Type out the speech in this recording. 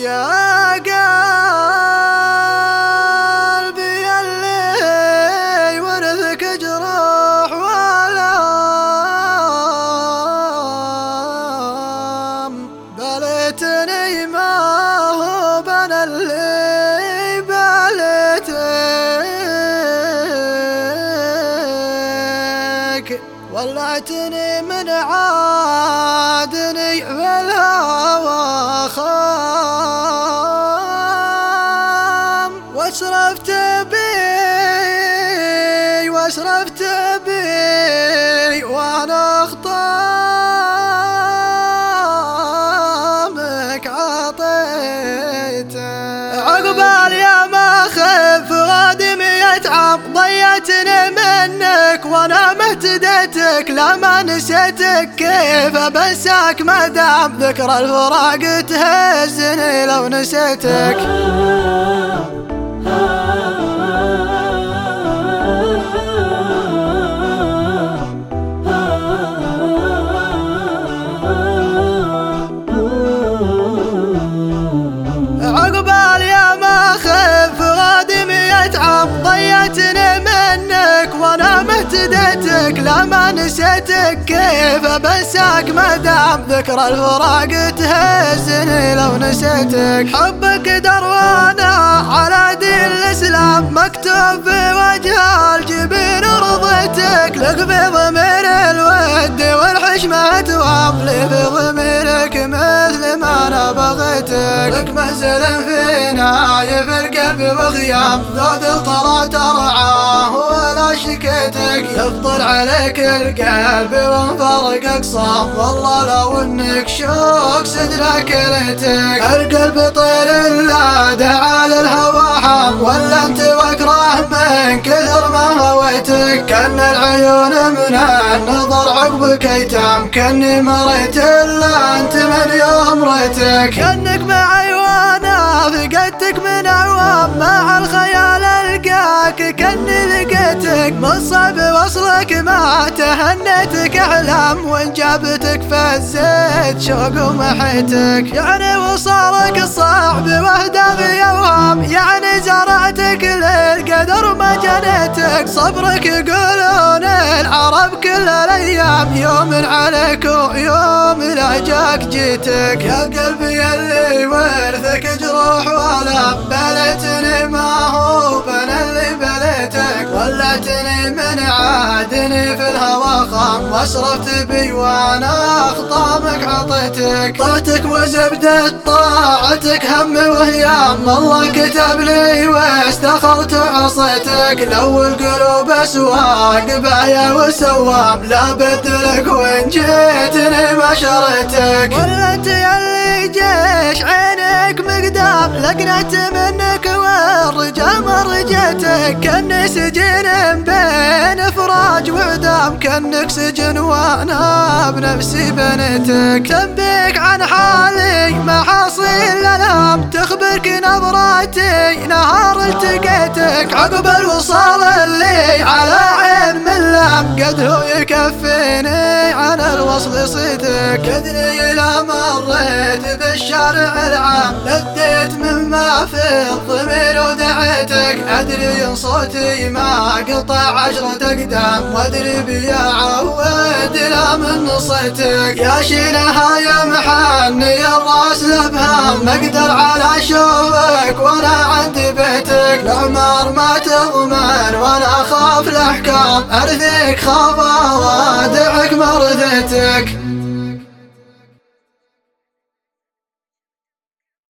يا قلبي اللي ورثك جروح والام، بليتني ما هو بنا اللي بليتك، ولعتني من عادني بالهوى خام، واشرفت بي وانا خطامك عطيته. عقبال يا ما خف غادم يتعب، ضيعتني منك وانا مهتديتك، لا ما نسيتك كيف بنساك ما دام ذكرى الفراق تهزني لو نسيتك. عقبال يا ما خف غادم يتعب، ضيعتني منك وانا مهتديتك، لا ما نسيتك كيف بنساك ما دام ذكرى الفراق تهزني لو نسيتك. حبك دروانا على دين الاسلام، مكتوب في وجه الجبين رضيتك، لك في ضمير الود والحشمة توام لي في ضميرك مثل ما انا بغيتك، لك منزل في نايف القلب وخيام، ذود الطرى ترعاه ولا شكيتك، يفضل عليك القلب وانفرقك صام، والله لو انك شوق صدرك ليتك. القلب طير لا دعا للهوى حام، ولا انت واكره من كثر ما هويتك، كان العيون من النظر عقبك ايتام، كاني ما ريت الا انت من يوم ريتك، كانك معي وانا فقدتك من عوام، مع الخيال القاك كاني لقيتك، من صعب وصلك ما تهنيتك احلام، وان جابتك فزيت شوق ومحيتك، يعني وصالك الصعب واهدى في اوهام، يعني زرعتك للقدر ما جنيتك، صبرك يقولون العرب كل الايام، يوم عليك ويوم لا جاك جيتك. يا قلبي اللي ورثك جروح والام، بليتني ما هو بنا اللي بليتك، ولعتني من عادني في الهوى خام، واشرفت بي وانا خطامك عطيتك، طعتك وزبدة طاعتك هم وهيام، الله كتب لي واستخرت وعصيتك، لو القلوب اسواق بايع وسوام، لا بدلك وان جيتني ما شريتك، ولا انت اللي جيش عينك مقدام، لقنت منك والرجال ما رجيتك، كاني سجين بين افراج واعدام، كانك سجن وانا بنفسي بنيتك، تنبيك عن حالي محاصيل الالام، تخبرك نظراتي نهار التقيتك، عقب الوصال اللي على عين من لام، قد هو يكفيني عن الوصل صيتك، كدني لا مريت بالشارع العام، لديت مما في الضمير ودعيتك، ادري ان صوتي ما قطع 10 اقدام، وادري بيا عود لا من صيتك، يا شيلها يا محني الراس الابهام، ما اقدر على شوفك وانا عند بيتك، العمر ما تضمن وانا اخاف الاحكام، ارثيك خاف وادعك ما رثيتك.